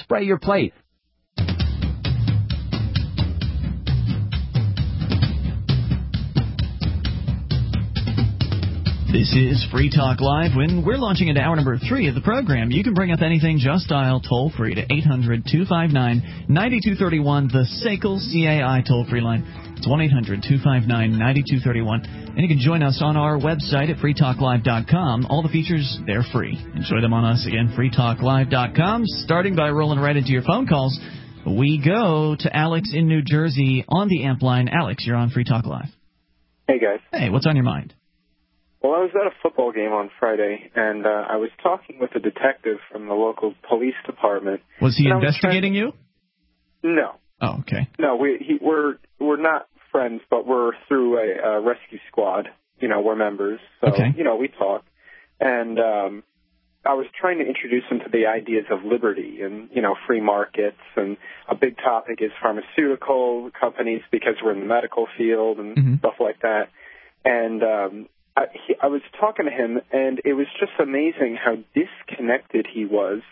spray your plate. This is Free Talk Live. When we're launching into hour number 3 of the program, you can bring up anything. Just dial toll-free to 800-259-9231, the SACL CAI toll-free line. It's 1-800-259-9231. And you can join us on our website at freetalklive.com. All the features, they're free. Enjoy them on us again, freetalklive.com. Starting by rolling right into your phone calls, we go to Alex in New Jersey on the amp line. Alex, you're on Free Talk Live. Hey, guys. Hey, what's on your mind? Well, I was at a football game on Friday, and I was talking with a detective from the local police department. Was he investigating you? No. Oh, okay. No, we're not friends, but we're through a rescue squad. You know, we're members, so okay. You know, we talk. And I was trying to introduce him to the ideas of liberty and, you know, free markets. And a big topic is pharmaceutical companies because we're in the medical field and stuff like that. And I was talking to him, and it was just amazing how disconnected he was.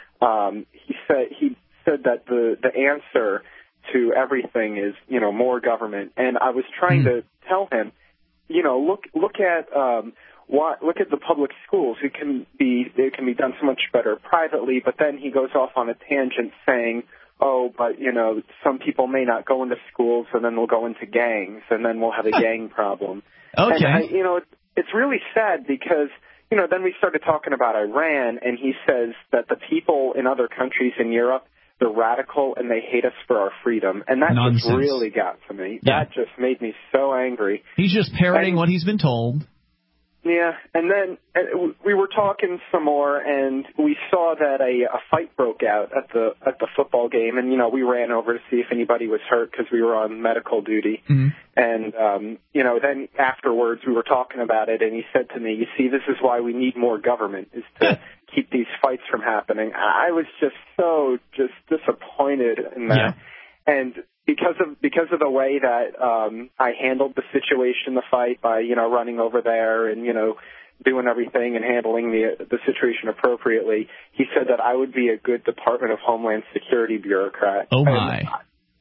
He said that the answer to everything is, you know, more government. And I was trying to tell him, you know, look at the public schools. It can be done so much better privately. But then he goes off on a tangent saying, oh, but, you know, some people may not go into schools, and then they'll go into gangs, and then we'll have a gang problem. Okay. And you know, it's really sad because, you know, then we started talking about Iran, and he says that the people in other countries in Europe, they're radical and they hate us for our freedom. And that just really got to me. Yeah. That just made me so angry. He's just parroting what he's been told. Yeah, and then we were talking some more, and we saw that a fight broke out at the football game, and, you know, we ran over to see if anybody was hurt because we were on medical duty. And, you know, then afterwards we were talking about it, and he said to me, you see, this is why we need more government, is to keep these fights from happening. I was just so disappointed in that. Yeah. And because of the way that I handled the situation, the fight, by, you know, running over there and, you know, doing everything and handling the situation appropriately, he said that I would be a good Department of Homeland Security bureaucrat. Oh, my. And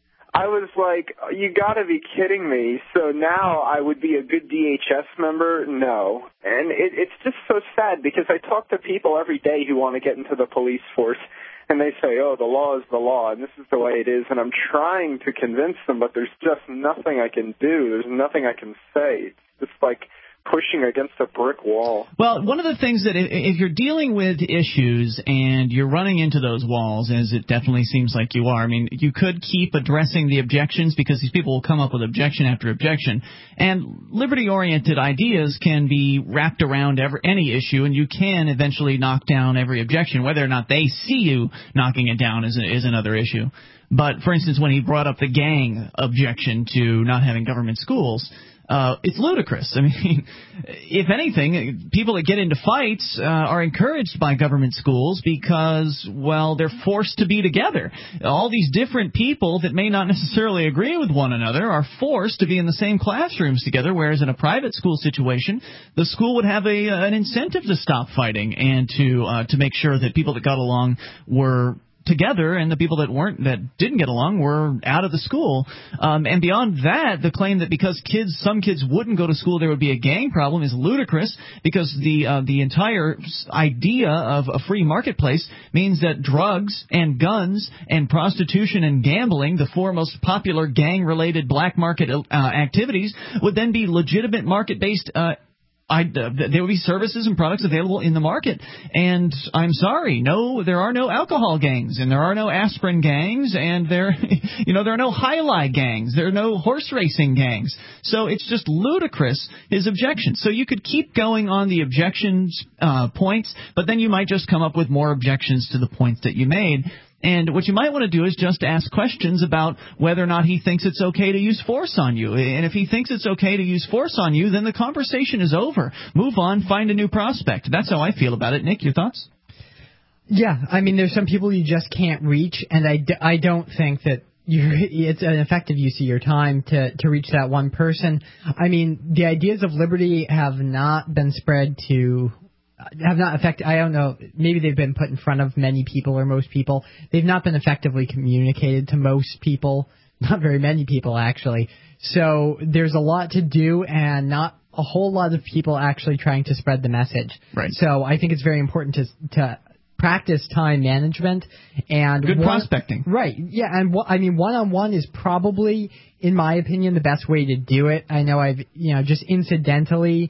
I was like, you got to be kidding me. So now I would be a good DHS member? No. And it's just so sad because I talk to people every day who want to get into the police force, and they say, oh, the law is the law, and this is the way it is. And I'm trying to convince them, but there's just nothing I can do. There's nothing I can say. It's just like pushing against a brick wall. Well, one of the things that if you're dealing with issues and you're running into those walls, as it definitely seems like you are, I mean, you could keep addressing the objections because these people will come up with objection after objection. And liberty-oriented ideas can be wrapped around any issue, and you can eventually knock down every objection. Whether or not they see you knocking it down is another issue. But, for instance, when he brought up the gang objection to not having government schools, it's ludicrous. I mean, if anything, people that get into fights are encouraged by government schools because, well, they're forced to be together. All these different people that may not necessarily agree with one another are forced to be in the same classrooms together, whereas in a private school situation, the school would have an incentive to stop fighting and to make sure that people that got along were together, and the people that didn't get along were out of the school. And beyond that, the claim that because some kids wouldn't go to school, there would be a gang problem is ludicrous, because the entire idea of a free marketplace means that drugs and guns and prostitution and gambling, the four most popular gang-related black market activities, would then be legitimate market-based there will be services and products available in the market. And I'm sorry, no, there are no alcohol gangs, and there are no aspirin gangs, and there are no High-Lie gangs. There are no horse racing gangs. So it's just ludicrous, his objection. So you could keep going on the objections points, but then you might just come up with more objections to the points that you made. And what you might want to do is just ask questions about whether or not he thinks it's okay to use force on you. And if he thinks it's okay to use force on you, then the conversation is over. Move on, find a new prospect. That's how I feel about it. Nick, your thoughts? Yeah, I mean, there's some people you just can't reach, and I don't think that it's an effective use of your time to reach that one person. I mean, the ideas of liberty have not been spread to have not affected. I don't know. Maybe they've been put in front of many people or most people. They've not been effectively communicated to most people. Not very many people, actually. So there's a lot to do, and not a whole lot of people actually trying to spread the message. Right. So I think it's very important to practice time management and good prospecting. Right. Yeah, and one-on-one is probably, in my opinion, the best way to do it. I know I've just incidentally,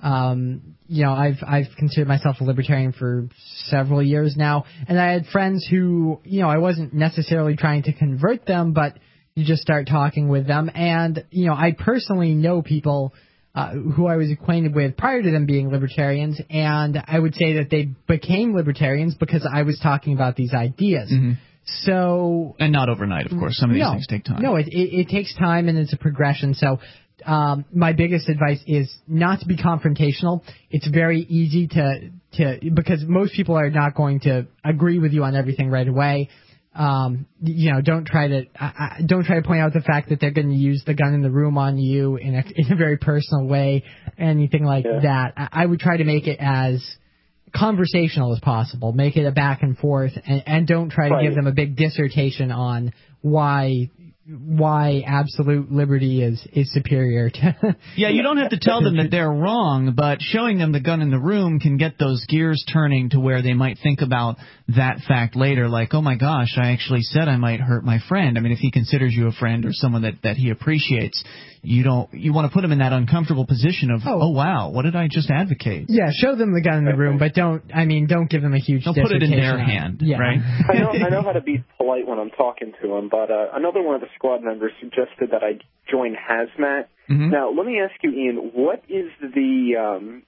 I've considered myself a libertarian for several years now, and I had friends who, I wasn't necessarily trying to convert them, but you just start talking with them, and I personally know people who I was acquainted with prior to them being libertarians, and I would say that they became libertarians because I was talking about these ideas. Mm-hmm. So, and not overnight, of course. Some of these things take time. No, it takes time, and it's a progression. So my biggest advice is not to be confrontational. It's very easy to because most people are not going to agree with you on everything right away. Don't try to point out the fact that they're going to use the gun in the room on you in a very personal way, anything like that. I would try to make it as conversational as possible. Make it a back and forth, and don't try to give them a big dissertation on why absolute liberty is superior to Yeah, you don't have to tell them that they're wrong, but showing them the gun in the room can get those gears turning to where they might think about that fact later, like, oh my gosh, I actually said I might hurt my friend. I mean, if he considers you a friend or someone that he appreciates, you want to put him in that uncomfortable position of, oh wow, what did I just advocate? Yeah, show them the gun in the room, but don't give them a huge dissertation. Don't put it in their hand, right? I know how to be polite when I'm talking to them, but another one of the squad members suggested that I join Hazmat. Mm-hmm. Now, let me ask you, Ian, what is the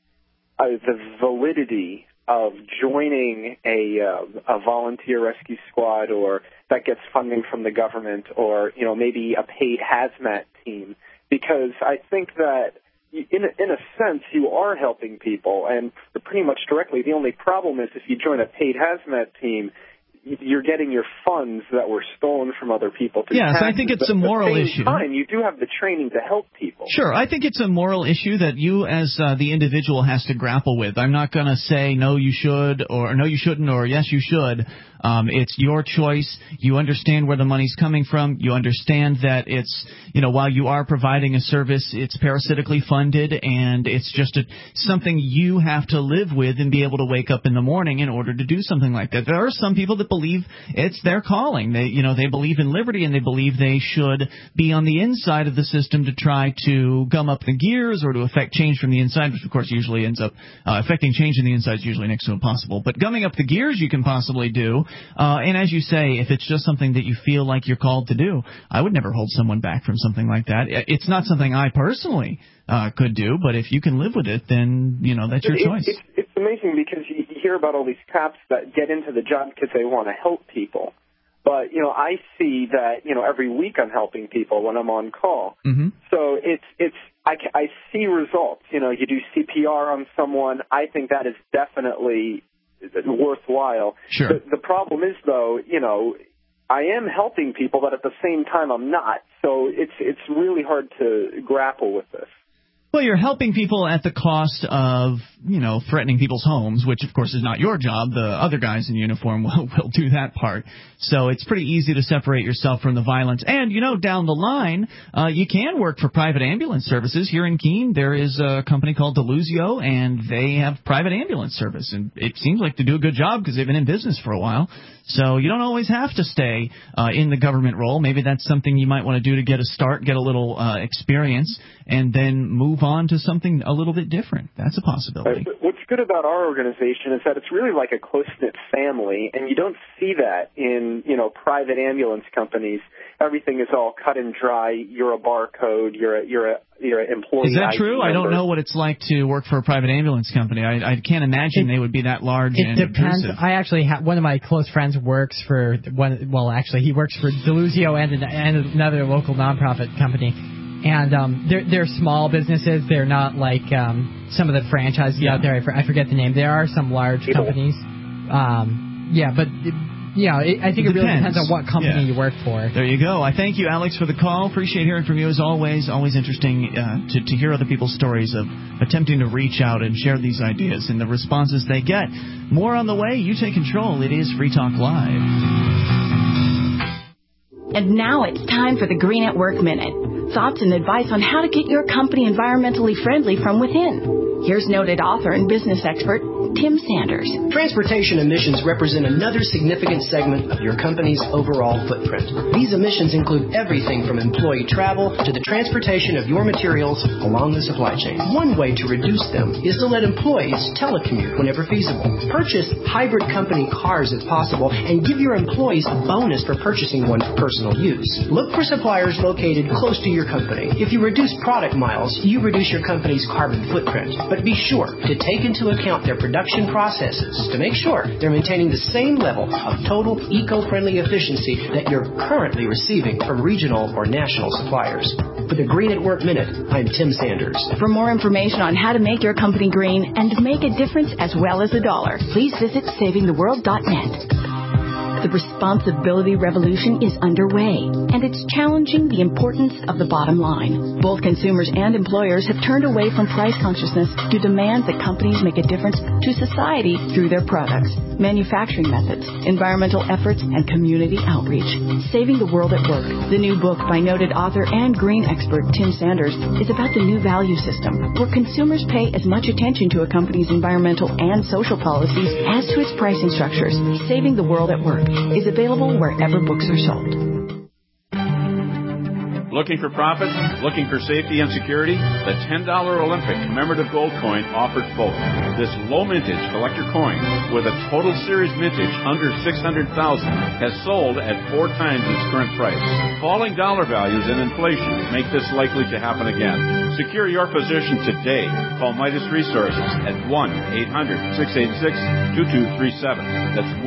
validity of joining a volunteer rescue squad, or that gets funding from the government, or maybe a paid hazmat team? Because I think that in a sense you are helping people, and pretty much directly. The only problem is if you join a paid hazmat team, you're getting your funds that were stolen from other people. Yes, I think it's a moral issue. At the same time, you do have the training to help people. Sure, I think it's a moral issue that you as the individual has to grapple with. I'm not going to say no you should, or no you shouldn't, or yes you should. It's your choice. You understand where the money's coming from. You understand that it's, while you are providing a service, it's parasitically funded, and it's just something you have to live with and be able to wake up in the morning in order to do something like that. There are some people that believe it's their calling. They believe in liberty, and they believe they should be on the inside of the system to try to gum up the gears or to affect change from the inside, which of course usually ends up affecting change in the inside is usually next to impossible. But gumming up the gears you can possibly do. And as you say, if it's just something that you feel like you're called to do, I would never hold someone back from something like that. It's not something I personally could do, but if you can live with it, then, that's your choice. It's amazing because you hear about all these cops that get into the job because they want to help people. But, I see that, every week I'm helping people when I'm on call. Mm-hmm. So I see results. You do CPR on someone. I think that is definitely worthwhile. Sure. The problem is, though, I am helping people, but at the same time I'm not. So it's really hard to grapple with this. Well, you're helping people at the cost of, threatening people's homes, which, of course, is not your job. The other guys in uniform will do that part. So it's pretty easy to separate yourself from the violence. And, down the line, you can work for private ambulance services. Here in Keene, there is a company called Deluzio, and they have private ambulance service. And it seems like they do a good job because they've been in business for a while. So you don't always have to stay in the government role. Maybe that's something you might want to do to get a start, get a little experience, and then move on to something a little bit different. That's a possibility. What's good about our organization is that it's really like a close-knit family, and you don't see that in, private ambulance companies. Everything is all cut and dry. You're a barcode. You're an employee. Is that true? I don't know what it's like to work for a private ambulance company. I can't imagine they would be that large and depends. intrusive. I actually one of my close friends works for he works for Deluzio and another local nonprofit company. And they're small businesses. They're not like some of the franchises out there. I forget the name. There are some large companies. But I think it really depends on what company you work for. There you go. I thank you, Alex, for the call. Appreciate hearing from you as always. Always interesting to hear other people's stories of attempting to reach out and share these ideas and the responses they get. More on the way. You take control. It is Free Talk Live. And now it's time for the Green at Work Minute. Thoughts and advice on how to get your company environmentally friendly from within. Here's noted author and business expert Tim Sanders. Transportation emissions represent another significant segment of your company's overall footprint. These emissions include everything from employee travel to the transportation of your materials along the supply chain. One way to reduce them is to let employees telecommute whenever feasible. Purchase hybrid company cars if possible and give your employees a bonus for purchasing one for personal use. Look for suppliers located close to your company. If you reduce product miles, you reduce your company's carbon footprint. But be sure to take into account their production processes to make sure they're maintaining the same level of total eco-friendly efficiency that you're currently receiving from regional or national suppliers. For the Green at Work Minute, I'm Tim Sanders. For more information on how to make your company green and make a difference as well as $1, please visit savingtheworld.net. The responsibility revolution is underway, and it's challenging the importance of the bottom line. Both consumers and employers have turned away from price consciousness to demand that companies make a difference to society through their products, manufacturing methods, environmental efforts, and community outreach. Saving the World at Work, the new book by noted author and green expert Tim Sanders, is about the new value system, where consumers pay as much attention to a company's environmental and social policies as to its pricing structures. Saving the World at Work is available wherever books are sold. Looking for profits? Looking for safety and security? The $10 Olympic commemorative gold coin offered both. This low mintage collector coin with a total series mintage under $600,000 has sold at 4 times its current price. Falling dollar values and inflation make this likely to happen again. Secure your position today. Call Midas Resources at 1-800-686-2237. That's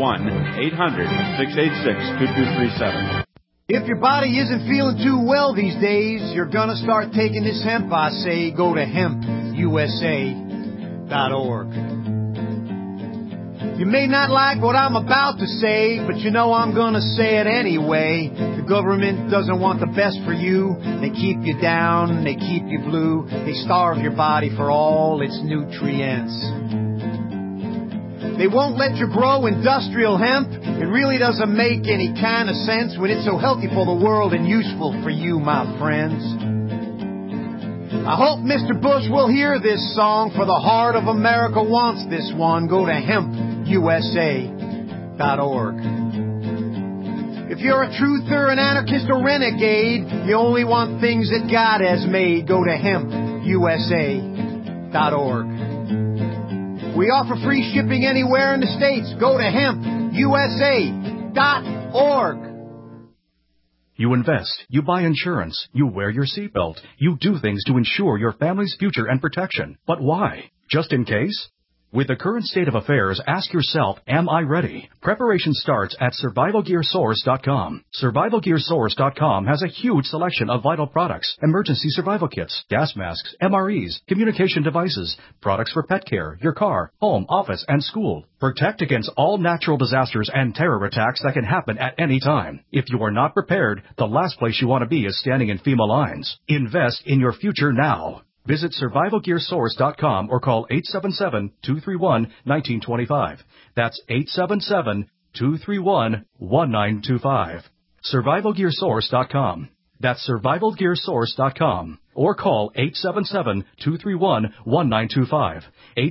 1-800-686-2237. If your body isn't feeling too well these days, you're gonna start taking this hemp, I say. Go to hempusa.org. You may not like what I'm about to say, but you know I'm gonna say it anyway. The government doesn't want the best for you. They keep you down, they keep you blue. They starve your body for all its nutrients. They won't let you grow industrial hemp. It really doesn't make any kind of sense when it's so healthy for the world and useful for you, my friends. I hope Mr. Bush will hear this song, for the heart of America wants this one. Go to hempusa.org. If you're a truther, an anarchist, or renegade, you only want things that God has made. Go to hempusa.org. We offer free shipping anywhere in the States. Go to hempusa.org. You invest, you buy insurance, you wear your seatbelt, you do things to ensure your family's future and protection. But why? Just in case? With the current state of affairs, ask yourself, am I ready? Preparation starts at survivalgearsource.com. Survivalgearsource.com has a huge selection of vital products, emergency survival kits, gas masks, MREs, communication devices, products for pet care, your car, home, office, and school. Protect against all natural disasters and terror attacks that can happen at any time. If you are not prepared, the last place you want to be is standing in FEMA lines. Invest in your future now. Visit survivalgearsource.com or call 877-231-1925. That's 877-231-1925. Survivalgearsource.com. That's survivalgearsource.com. Or call 877-231-1925.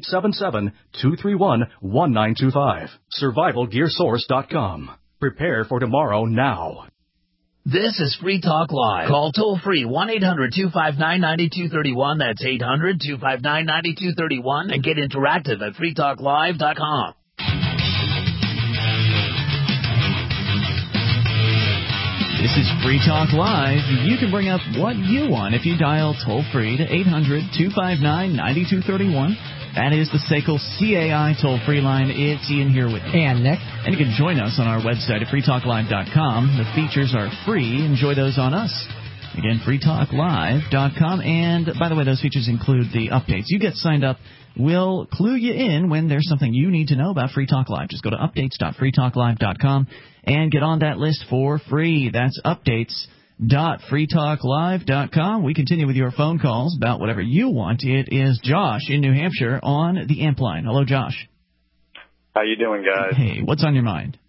877-231-1925. Survivalgearsource.com. Prepare for tomorrow now. This is Free Talk Live. Call toll-free 1-800-259-9231. That's 800-259-9231. And get interactive at freetalklive.com. This is Free Talk Live. You can bring up what you want if you dial toll-free to 800-259-9231. That is the SACL CAI toll-free line. It's Ian here with and Nick. And you can join us on our website at freetalklive.com. The features are free. Enjoy those on us. Again, freetalklive.com. And, by the way, those features include the updates. You get signed up will clue you in when there's something you need to know about Free Talk Live. Just go to updates.freetalklive.com and get on that list for free. That's updates.freetalklive.com. We continue with your phone calls about whatever you want. It is Josh in New Hampshire on the AMP line. Hello, Josh. How you doing, guys? Hey, what's on your mind?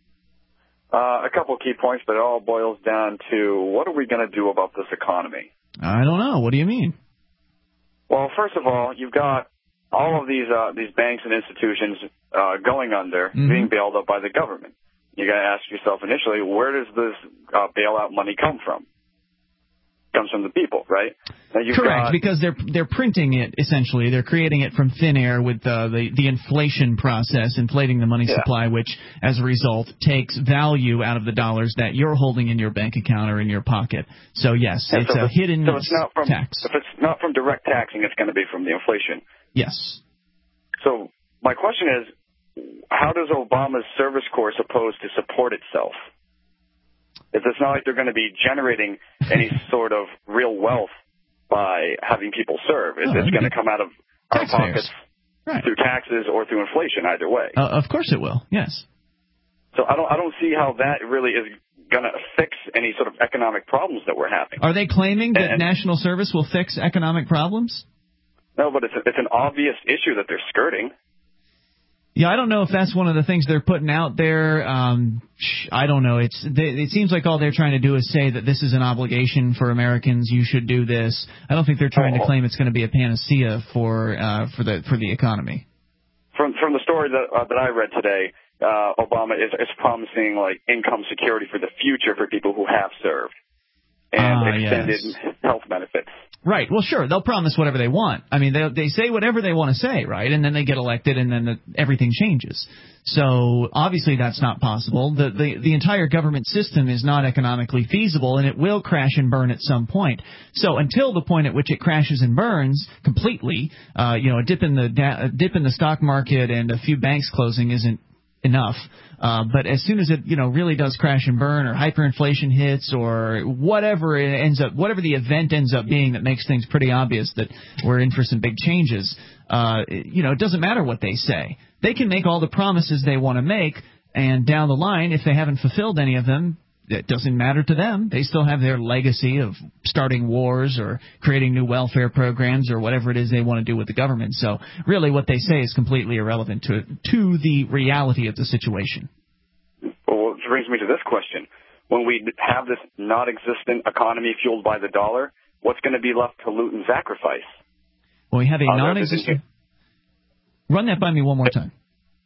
A couple of key points, but it all boils down to what are we going to do about this economy? I don't know. What do you mean? Well, first of all, you've got all of these banks and institutions going under, being bailed out by the government. You got to ask yourself initially, where does this bailout money come from? It comes from the people, right? Correct, because they're printing it essentially. They're creating it from thin air with the inflation process, inflating the money supply, which as a result takes value out of the dollars that you're holding in your bank account or in your pocket. So yes, it's a hidden tax. If it's not from direct taxing, it's going to be from the inflation. Yes. So my question is, how does Obama's Service Corps suppose to support itself? If it's not like they're going to be generating any sort of real wealth by having people serve. It's going to come out of our pockets through taxes or through inflation, either way. Of course it will, yes. So I don't see how that really is going to fix any sort of economic problems that we're having. Are they claiming that national service will fix economic problems? No, but it's an obvious issue that they're skirting. Yeah, I don't know if that's one of the things they're putting out there. I don't know. It seems like all they're trying to do is say that this is an obligation for Americans. You should do this. I don't think they're trying to claim it's going to be a panacea for the economy. From the story that I read today, Obama is promising like income security for the future for people who have served and extended health benefits. Right. Well, sure. They'll promise whatever they want. I mean, they say whatever they want to say, right? And then they get elected, and then everything changes. So obviously that's not possible. The entire government system is not economically feasible, and it will crash and burn at some point. So until the point at which it crashes and burns completely, a dip in the stock market and a few banks closing isn't enough. But as soon as it, really does crash and burn, or hyperinflation hits, or whatever the event ends up being that makes things pretty obvious that we're in for some big changes, it doesn't matter what they say. They can make all the promises they want to make, and down the line, if they haven't fulfilled any of them, it doesn't matter to them. They still have their legacy of starting wars or creating new welfare programs or whatever it is they want to do with the government. So really what they say is completely irrelevant to the reality of the situation. Well, which brings me to this question. When we have this non-existent economy fueled by the dollar, what's going to be left to loot and sacrifice? Well, we have a non-existent... Run that by me one more time.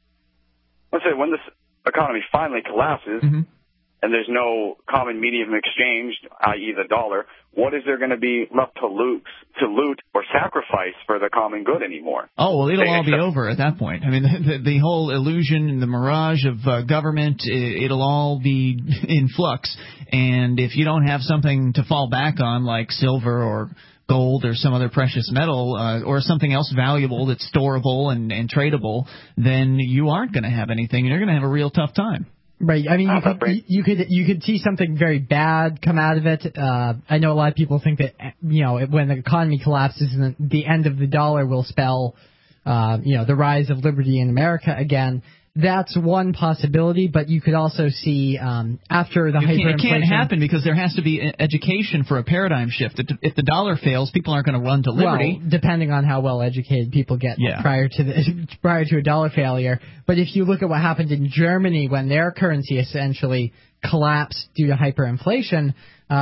Let's say when this economy finally collapses... and there's no common medium of exchange, i.e. the dollar, what is there going to be left to loot or sacrifice for the common good anymore? Oh, well, it'll all be over at that point. I mean, the whole illusion and the mirage of government, it'll all be in flux. And if you don't have something to fall back on, like silver or gold or some other precious metal or something else valuable that's storable and tradable, then you aren't going to have anything, and you're going to have a real tough time. Right. I mean, you could see something very bad come out of it. I know a lot of people think that when the economy collapses, the end of the dollar will spell the rise of liberty in America again. That's one possibility, but you could also see after the hyperinflation... It can't happen because there has to be education for a paradigm shift. If the dollar fails, people aren't going to run to liberty. Well, depending on how well educated people get prior to a dollar failure. But if you look at what happened in Germany when their currency essentially collapsed due to hyperinflation,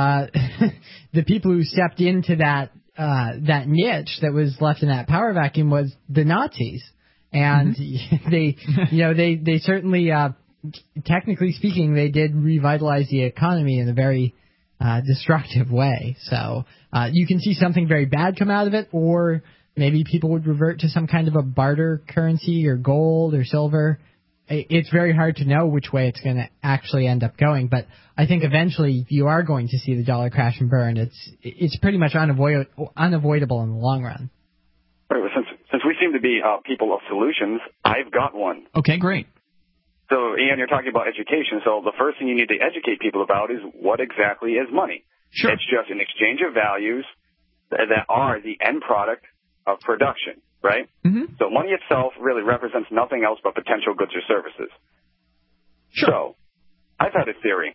the people who stepped into that niche that was left in that power vacuum was the Nazis. And they certainly, technically speaking, they did revitalize the economy in a very destructive way. So you can see something very bad come out of it, or maybe people would revert to some kind of a barter currency or gold or silver. It's very hard to know which way it's going to actually end up going. But I think eventually you are going to see the dollar crash and burn. It's pretty much unavoidable in the long run. Since we seem to be people of solutions, I've got one. Okay, great. So, Ian, you're talking about education. So the first thing you need to educate people about is what exactly is money. Sure. It's just an exchange of values that are the end product of production. right? Mm-hmm. So money itself really represents nothing else but potential goods or services. Sure. So I've had a theory,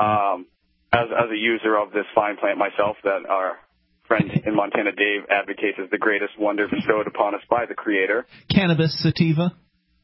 as a user of this fine plant myself, that our friend in Montana, Dave, advocates as the greatest wonder bestowed upon us by the Creator. Cannabis sativa?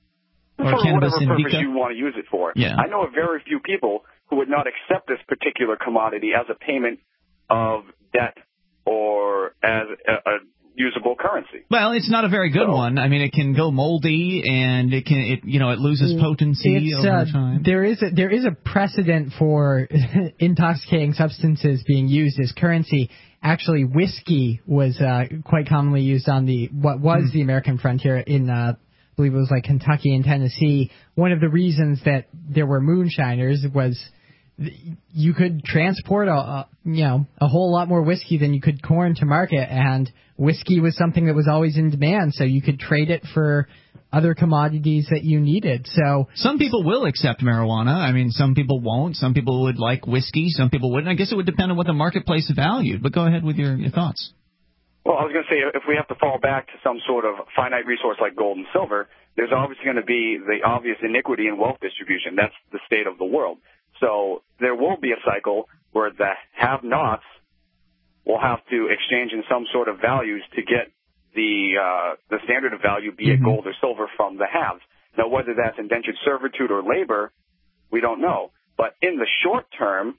Or for cannabis whatever purpose indica? you want to use it for. Yeah. I know of very few people who would not accept this particular commodity as a payment of debt or as a usable currency. Well, it's not a very good one. I mean, it can go moldy, and it loses potency over time. There is a precedent for intoxicating substances being used as currency. Actually, whiskey was quite commonly used on what was the American frontier in I believe it was like Kentucky and Tennessee. One of the reasons that there were moonshiners was you could transport a whole lot more whiskey than you could corn to market, and whiskey was something that was always in demand, so you could trade it for other commodities that you needed. So some people will accept marijuana. I mean, some people won't. Some people would like whiskey. Some people wouldn't. I guess it would depend on what the marketplace valued. But go ahead with your thoughts. Well, I was going to say, if we have to fall back to some sort of finite resource like gold and silver, there's obviously going to be the obvious iniquity in wealth distribution. That's the state of the world. So there will be a cycle where the have-nots will have to exchange in some sort of values to get the standard of value, be it gold or silver, from the haves. Now, whether that's indentured servitude or labor, we don't know. But in the short term,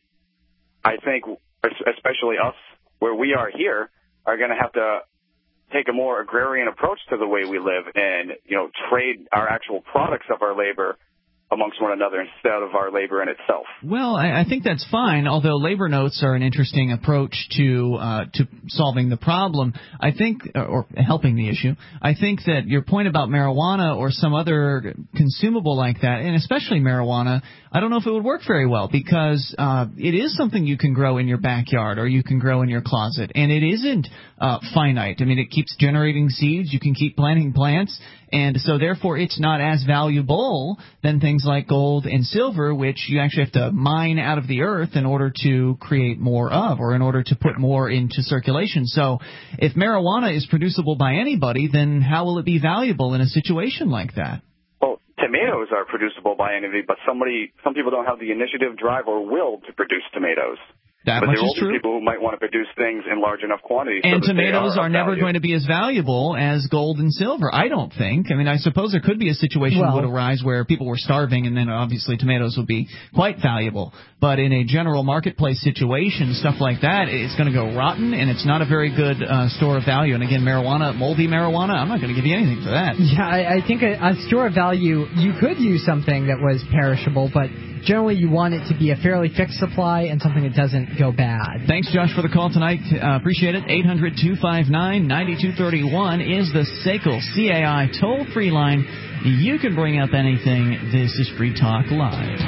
I think, especially us, where we are here, are going to have to take a more agrarian approach to the way we live and, trade our actual products of our labor amongst one another instead of our labor in itself. Well, I think that's fine, although labor notes are an interesting approach to solving the problem. I think, or helping the issue. I think that your point about marijuana or some other consumable like that, and especially marijuana, I don't know if it would work very well because it is something you can grow in your backyard or you can grow in your closet, and it isn't finite. I mean, it keeps generating seeds. You can keep planting plants. And so, therefore, it's not as valuable than things like gold and silver, which you actually have to mine out of the earth in order to create more of, or in order to put more into circulation. So if marijuana is producible by anybody, then how will it be valuable in a situation like that? Well, tomatoes are producible by anybody, but some people don't have the initiative, drive, or will to produce tomatoes. That but much there will is true. be people who might want to produce things in large enough quantities. And so tomatoes are never value. going to be as valuable as gold and silver, I don't think. I mean, I suppose there could be a situation would arise where people were starving, and then obviously tomatoes would be quite valuable. But in a general marketplace situation, stuff like that, it's going to go rotten, and it's not a very good store of value. And again, marijuana, moldy marijuana, I'm not going to give you anything for that. Yeah, I think a store of value, you could use something that was perishable, but generally you want it to be a fairly fixed supply and something that doesn't go bad. Thanks, Josh, for the call tonight. Appreciate it. 800-259-9231 is the SACL CAI toll-free line. You can bring up anything. This is Free Talk Live.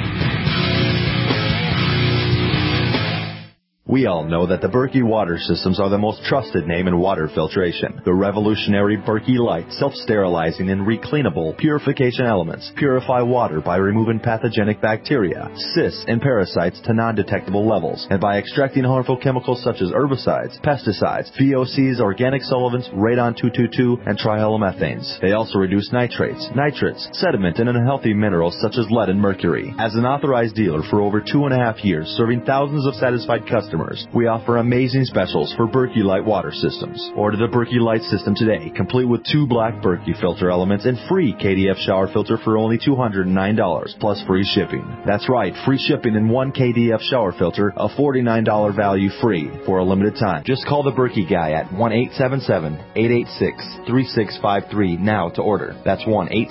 We all know that the Berkey water systems are the most trusted name in water filtration. The revolutionary Berkey Light self-sterilizing and recleanable purification elements purify water by removing pathogenic bacteria, cysts, and parasites to non-detectable levels, and by extracting harmful chemicals such as herbicides, pesticides, VOCs, organic solvents, radon-222, and trihalomethanes. They also reduce nitrates, nitrates, sediment, and unhealthy minerals such as lead and mercury. As an authorized dealer for over 2.5 years, serving thousands of satisfied customers, we offer amazing specials for Berkey Light water systems. Order the Berkey Light system today, complete with 2 black Berkey filter elements and free KDF shower filter for only $209, plus free shipping. That's right, free shipping and 1 KDF shower filter, a $49 value free for a limited time. Just call the Berkey guy at 1-877-886-3653 now to order. That's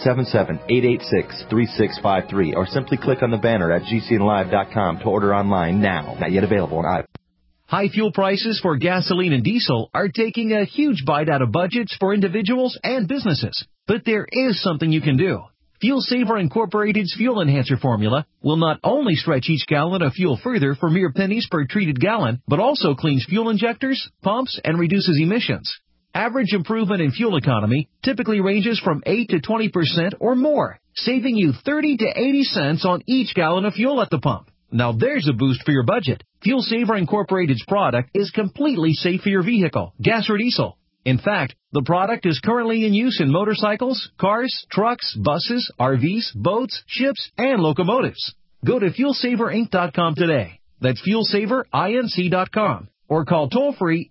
1-877-886-3653, or simply click on the banner at gcnlive.com to order online now. Not yet available on iPhone. High fuel prices for gasoline and diesel are taking a huge bite out of budgets for individuals and businesses. But there is something you can do. Fuel Saver Incorporated's Fuel Enhancer formula will not only stretch each gallon of fuel further for mere pennies per treated gallon, but also cleans fuel injectors, pumps, and reduces emissions. Average improvement in fuel economy typically ranges from 8 to 20% or more, saving you 30 to 80 cents on each gallon of fuel at the pump. Now there's a boost for your budget. Fuel Saver Incorporated's product is completely safe for your vehicle, gas or diesel. In fact, the product is currently in use in motorcycles, cars, trucks, buses, RVs, boats, ships, and locomotives. Go to FuelSaverInc.com today. That's FuelSaverInc.com. Or call toll-free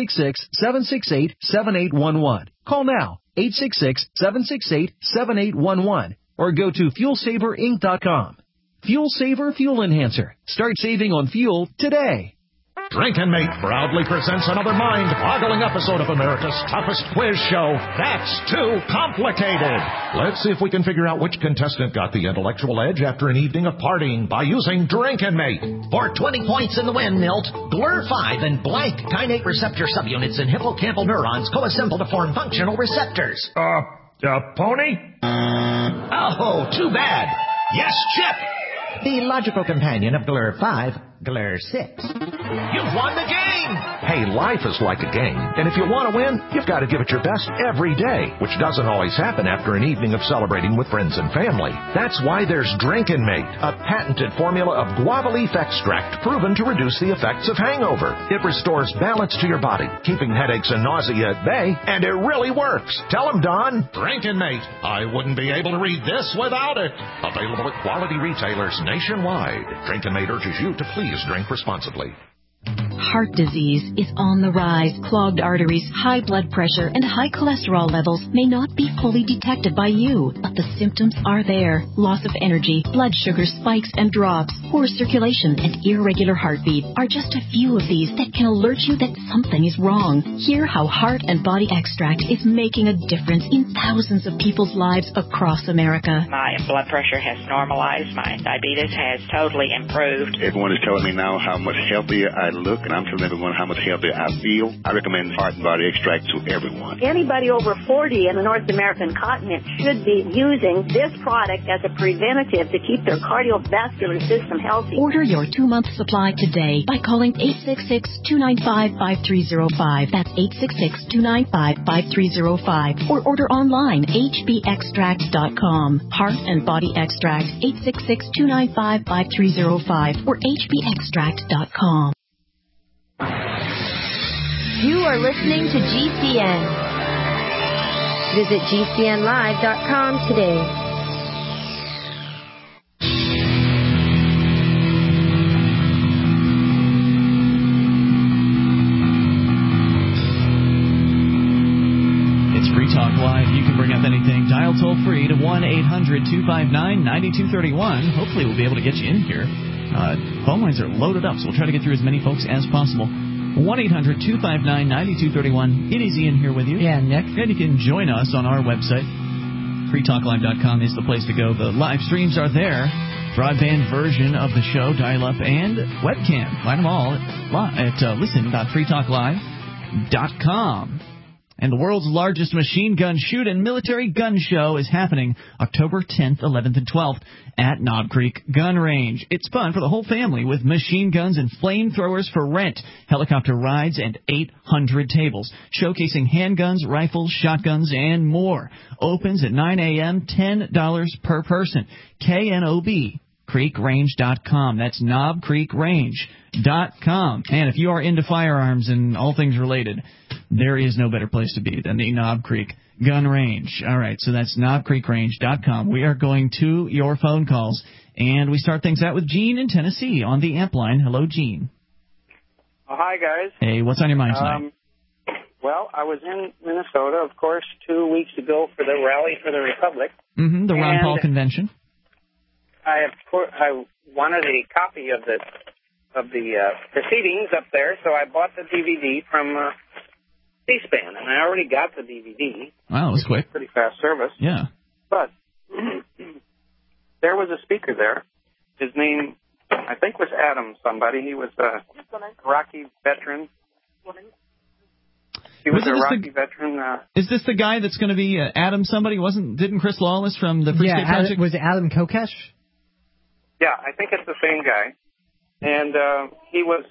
866-768-7811. Call now, 866-768-7811. Or go to FuelSaverInc.com. FuelSaver Fuel Enhancer. Start saving on fuel today. Drinkin' Mate proudly presents another mind-boggling episode of America's toughest quiz show, That's Too Complicated. Let's see if we can figure out which contestant got the intellectual edge after an evening of partying by using Drinkin' Mate. For 20 points in the win, Milt, GLUR5 and blank kainate receptor subunits in hippocampal neurons co-assemble to form functional receptors. Pony? Oh, too bad. Yes, Chip. The logical companion of GLUR5, GLUR6. You've won the game! Hey, life is like a game, and if you want to win, you've got to give it your best every day, which doesn't always happen after an evening of celebrating with friends and family. That's why there's Drinkin' Mate, a patented formula of guava leaf extract proven to reduce the effects of hangover. It restores balance to your body, keeping headaches and nausea at bay, and it really works. Tell them, Don. Drinkin' Mate. I wouldn't be able to read this without it. Available at quality retailers nationwide. Drinkin' Mate urges you to please drink responsibly. Heart disease is on the rise. Clogged arteries, high blood pressure, and high cholesterol levels may not be fully detected by you, but the symptoms are there. Loss of energy, blood sugar spikes and drops, poor circulation, and irregular heartbeat are just a few of these that can alert you that something is wrong. Hear how Heart and Body Extract is making a difference in thousands of people's lives across America. My blood pressure has normalized. My diabetes has totally improved. Everyone is telling me now how much healthier I look, and I'm telling everyone how much healthier I feel. I recommend Heart and Body Extract to everyone. Anybody over 40 in the North American continent should be using this product as a preventative to keep their cardiovascular system healthy. Order your 2-month supply today by calling 866-295-5305. That's 866-295-5305. Or order online, hbextract.com. Heart and Body Extract, 866-295-5305 or hbextract.com. You are listening to GCN. Visit GCNlive.com today. It's Free Talk Live. You can bring up anything. Dial toll free to 1-800-259-9231. Hopefully we'll be able to get you in here. Phone lines are loaded up, so we'll try to get through as many folks as possible. 1-800-259-9231. It is Ian here with you. Yeah, Nick. And you can join us on our website. freetalklive.com is the place to go. The live streams are there. Broadband version of the show, dial-up, and webcam. Find them all at listen.freetalklive.com. And the world's largest machine gun shoot and military gun show is happening October 10th, 11th, and 12th at Knob Creek Gun Range. It's fun for the whole family with machine guns and flamethrowers for rent, helicopter rides, and 800 tables, showcasing handguns, rifles, shotguns, and more. Opens at 9 a.m., $10 per person. KNOB. CreekRange.com. That's KnobCreekRange.com. And if you are into firearms and all things related, there is no better place to be than the Knob Creek Gun Range. All right, so that's KnobCreekRange.com. We are going to your phone calls, and we start things out with Gene in Tennessee on the amp line. Hello, Gene. Oh, hi, guys. Hey, what's on your mind tonight? Well, I was in Minnesota, of course, 2 weeks ago for the Rally for the Republic. The Ron Paul Convention. I wanted a copy of the proceedings up there, so I bought the DVD from C-SPAN, and I already got the DVD. Wow, that was quick. Pretty fast service. Yeah. But there was a speaker there. His name, I think, was Adam somebody. He was a Rocky veteran. He was a Rocky veteran. Is this the guy that's going to be Adam somebody? Didn't Chris Lawless from the Free State Project? Was it Adam Kokesh? Yeah, I think it's the same guy. And he was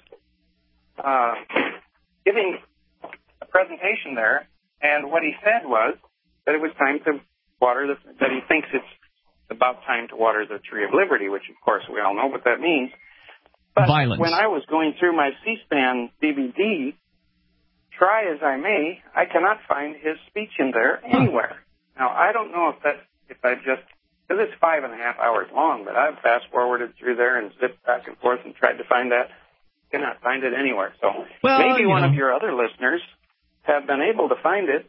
giving a presentation there, and what he said was that it was time to water that he thinks it's about time to water the Tree of Liberty, which, of course, we all know what that means. But Violence. When I was going through my C-SPAN DVD, try as I may, I cannot find his speech in there anywhere. Now, I don't know if I just, because it's 5.5 hours long, but I've fast-forwarded through there and zipped back and forth and tried to find that. Cannot find it anywhere. So maybe one of your other listeners have been able to find it.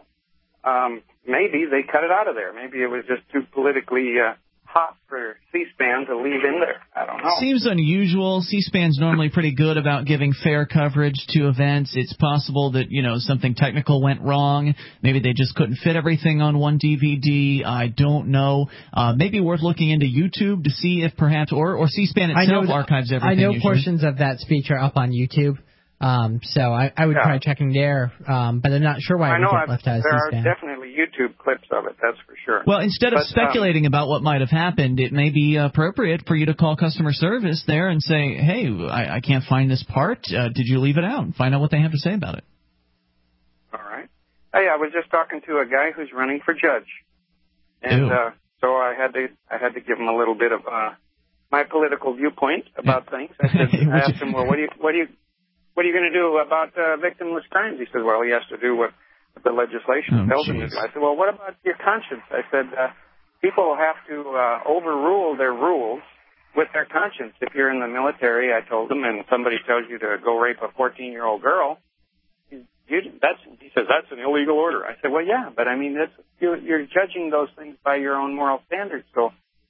Maybe they cut it out of there. Maybe it was just too politically hot for C-SPAN to leave in there. I don't know. Seems unusual. C-SPAN's normally pretty good about giving fair coverage to events. It's possible that, something technical went wrong. Maybe they just couldn't fit everything on one DVD. I don't know. Maybe worth looking into YouTube to see if perhaps, or C-SPAN itself archives everything. I know usually. Portions of that speech are up on YouTube. So I would try checking there, but I'm not sure why it would get left out of C-SPAN. There are definitely YouTube clips of it, that's for sure. Well, instead of speculating about what might have happened, it may be appropriate for you to call customer service there and say, hey, I can't find this part. Did you leave it out? And find out what they have to say about it. All right. Hey, I was just talking to a guy who's running for judge. And so I had to give him a little bit of my political viewpoint about things. I asked him, well, what are you going to do about victimless crimes? He said, well, he has to do what the legislation tells him to do. I said, well, what about your conscience? I said, people have to overrule their rules with their conscience. If you're in the military, I told him, and somebody tells you to go rape a 14-year-old girl, he says, that's an illegal order. I said, well, yeah, but I mean, you're judging those things by your own moral standards. So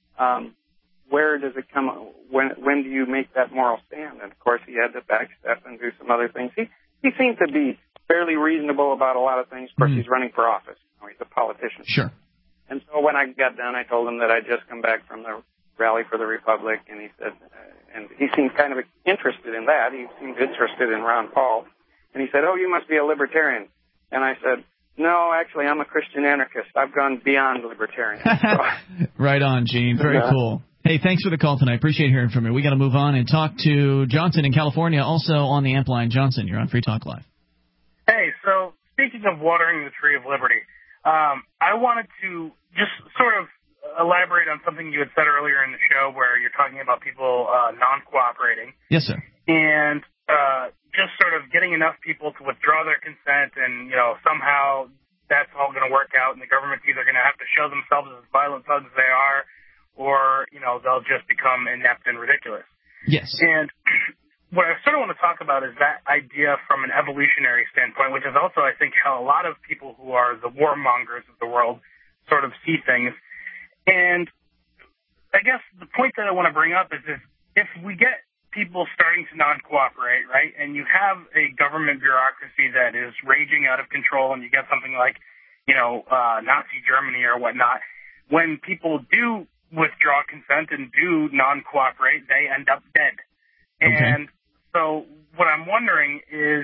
where does it come? When do you make that moral stand? And of course, he had to backstep and do some other things. He seemed to be fairly reasonable about a lot of things. Of course, he's running for office. He's a politician. Sure. And so when I got done, I told him that I'd just come back from the Rally for the Republic, and he said, and he seemed kind of interested in that. He seemed interested in Ron Paul, and he said, "Oh, you must be a libertarian." And I said, "No, actually, I'm a Christian anarchist. I've gone beyond libertarian." So, right on, Gene. Very cool. Hey, thanks for the call tonight. Appreciate hearing from you. We got to move on and talk to Johnson in California, also on the amp line. Johnson, you're on Free Talk Live. Hey, so speaking of watering the Tree of Liberty, I wanted to just sort of elaborate on something you had said earlier in the show where you're talking about people non-cooperating. Yes, sir. And just sort of getting enough people to withdraw their consent and, somehow that's all going to work out and the government's either going to have to show themselves as violent thugs they are or, they'll just become inept and ridiculous. Yes. And what I sort of want to talk about is that idea from an evolutionary standpoint, which is also, I think, how a lot of people who are the warmongers of the world sort of see things. And I guess the point that I want to bring up is if we get people starting to non-cooperate, right, and you have a government bureaucracy that is raging out of control and you get something like, Nazi Germany or whatnot, when people do withdraw consent and do non-cooperate, they end up dead. Okay. And so what I'm wondering is,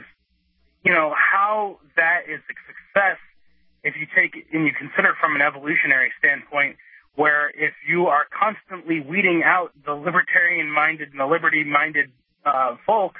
how that is a success if you take and you consider from an evolutionary standpoint, where if you are constantly weeding out the libertarian-minded and the liberty-minded folks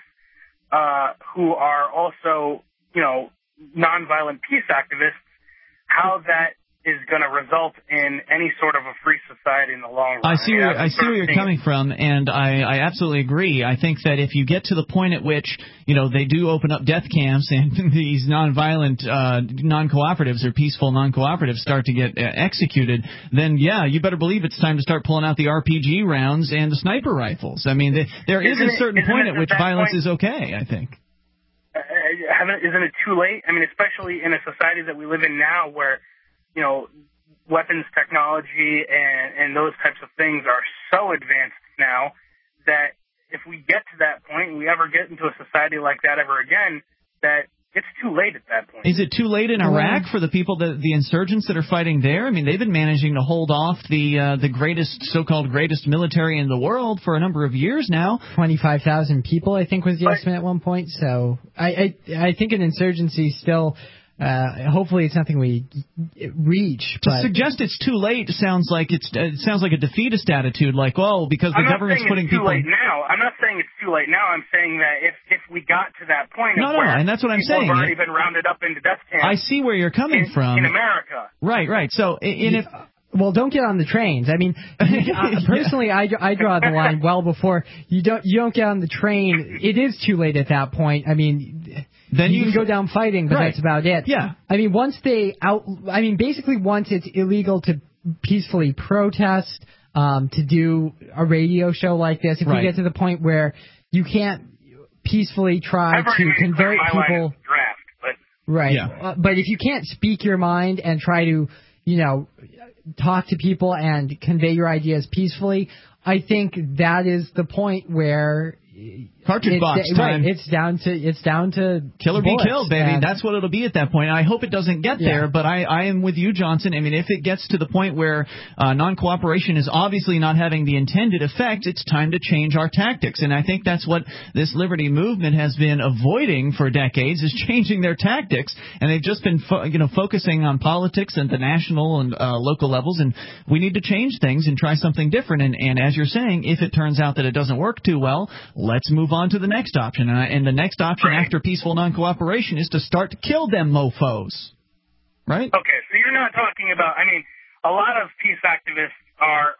who are also, nonviolent peace activists, how that is going to result in any sort of a free society in the long run. I see where you're coming from, and I absolutely agree. I think that if you get to the point at which, they do open up death camps and these nonviolent non-cooperatives or peaceful non-cooperatives start to get executed, then, yeah, you better believe it's time to start pulling out the RPG rounds and the sniper rifles. I mean, there is a certain point at which violence is okay, I think. Isn't it too late? I mean, especially in a society that we live in now where weapons technology and those types of things are so advanced now that if we get to that point and we ever get into a society like that ever again, that it's too late at that point. Is it too late in Iraq for the people, the insurgents that are fighting there? I mean, they've been managing to hold off the greatest, so-called greatest military in the world for a number of years now. 25,000 people, I think, was the estimate at one point. So I think an insurgency still... hopefully it's something we reach. To suggest it's too late sounds like it sounds like a defeatist attitude, like, oh, because the government's putting people. I'm not saying it's too late now. I'm saying that if we got to that point, and that's what I'm saying. People have already been rounded up into death camps. I see where you're coming from in America. Right. So well, don't get on the trains. I mean, personally, I draw the line well before you don't get on the train. It is too late at that point. I mean. Then you can go down fighting, but that's about it. Yeah. I mean, basically once it's illegal to peacefully protest, to do a radio show like this, if we get to the point where you can't peacefully try to convert people. Right. Yeah. But if you can't speak your mind and try to, talk to people and convey your ideas peacefully, I think that is the point where cartridge box time. Right, it's down to kill or be killed, baby. That's what it'll be at that point. I hope it doesn't get there, but I am with you, Johnson. I mean, if it gets to the point where non-cooperation is obviously not having the intended effect, it's time to change our tactics. And I think that's what this liberty movement has been avoiding for decades, is changing their tactics. And they've just been focusing on politics and the national and local levels. And we need to change things and try something different. And as you're saying, if it turns out that it doesn't work too well, let's move on to the next option. And the next option after peaceful non-cooperation is to start to kill them mofos. Right? Okay, so you're not talking about, I mean, a lot of peace activists are